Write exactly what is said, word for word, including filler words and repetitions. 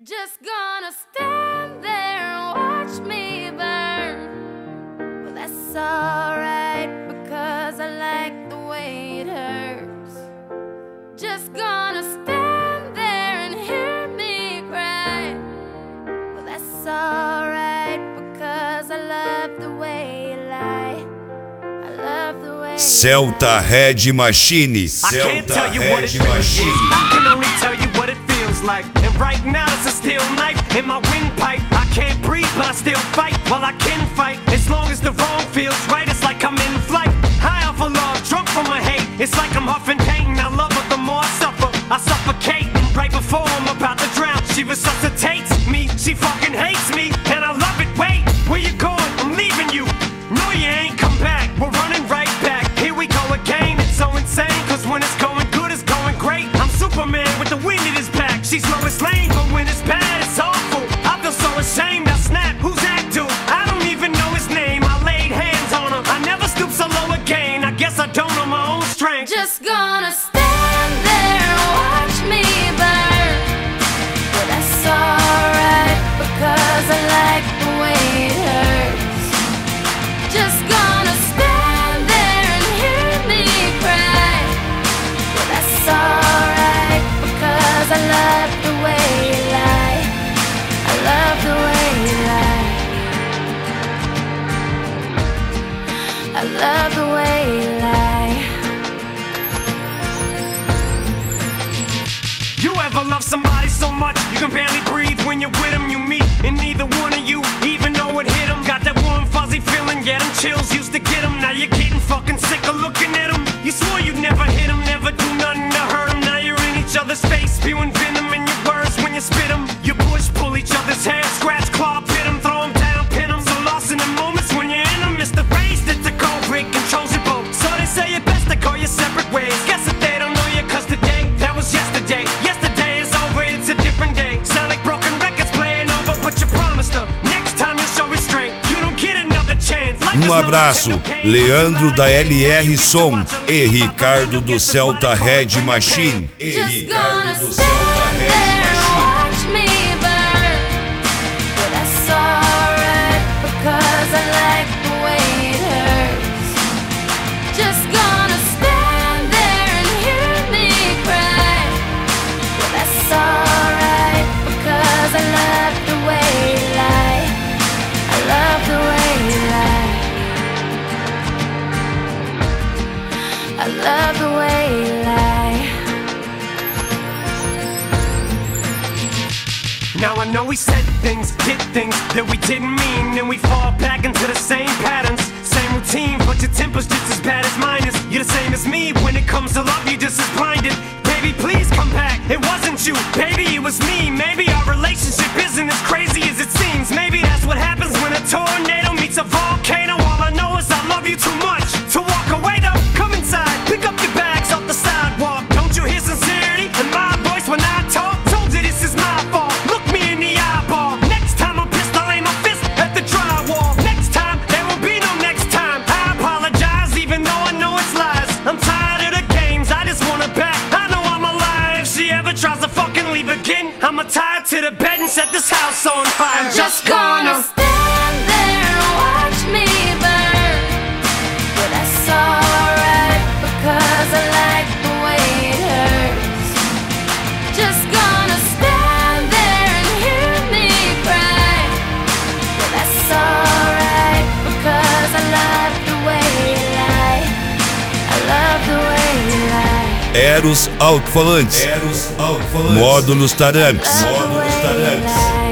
Just gonna stand there and watch me burn. Well, that's alright, because I like the way it hurts. Just gonna stand there and hear me cry. Well, that's alright, because I love the way you lie. I love the way Celta Red Machine. Celta Red Machine. I can only tell you what it feels like. And right now it's a steel knife in my windpipe. I can't breathe, but I still fight. Well, I can fight as long as the wrong feels right. It's like I'm in flight, high off of love, drunk from my hate. It's like I'm huffing pain. I love her the more I suffer. I suffocate right before I'm about to drown. She resuscitates me. She fucking hates me, and I love it. Wait, where you going? I'm leaving you. No, you ain't come back. We're running right back. Here we go again. It's so insane, cause when it's going good, it's going great. I'm Superman with the wind in his back. She's Lois Lane, but when it's bad, it's awful. I feel so ashamed. I snap. Who's that dude? I don't even know his name. I laid hands on her. I never stoop so low again. I guess I don't know my own strength. Just gonna stand there and watch me burn. Well, that's alright, because I like the way it hurts. Just gonna stand there and hear me cry. Well, that's alright, because I love the way you lie. I love the way you lie. I love the way you lie. You ever love somebody so much you can barely breathe when you're with them? You meet, and neither one of you even know it hit them. Got that warm fuzzy feeling, yeah, them chills used to get them. Now you're getting fucking sick of looking at them. You swore you'd never hit them, never do nothing to hurt them. Now you're in each other's face, spewing venom in your words when you spit them. You push, pull each other's hair, scratch, claw, pit them, throw them down, pin them. So lost in the moments when you're in them, it's the race that the cold break controls your boat. So they say it best to go your separate ways. Guess that they don't know you, cause today, that was yesterday. Yesterday is over, it's a different day. Sound like broken records playing over, but you promised her next time you'll show restraint. You don't get another chance. Life is Um no abraço, Nintendo game. Leandro da L R Som e Ricardo do Celta Red Machine. E Just gonna Ricardo do stand Celta Red there and Machine. watch me burn. Well, that's alright, because I like the way it hurts. Just gonna stand there and hear me cry. Well, that's alright, because I love the way you lie. I love the way you lie. I love the way you lie. Now I know we said things, did things that we didn't mean, and we fall back into the same patterns, same routine, but your temper's just as bad as mine is. You're the same as me, when it comes to love, you're just as blinded. Baby, please come back, it wasn't you, baby, it was me. Maybe our relationship isn't as crazy as it seems. Maybe that's what happens when a tornado meets a volcano. All I know is I love you too much to walk away though. Come inside, pick up your bags off the sidewalk. Don't you hear sincerity in my voice when I talk? Told you this is my fault, look me in the eyeball. Next time I'm pissed, I'll aim my fist at the drywall. Next time, there will be no next time. I apologize even though I know it's lies. I'm tired of the games, I just want her back. I know I'm alive. If she ever tries to fucking leave again, I'ma tie her to the bed and set this house on fire. I'm just gonna stand there and watch me burn. Well, that's alright, because I like the way it hurts. Just gonna stand there and hear me cry. Well, that's alright, because I love the way you lie. I love the way you lie. Eros Alto-Falantes. I Módulos Tarantes. love the way you lie.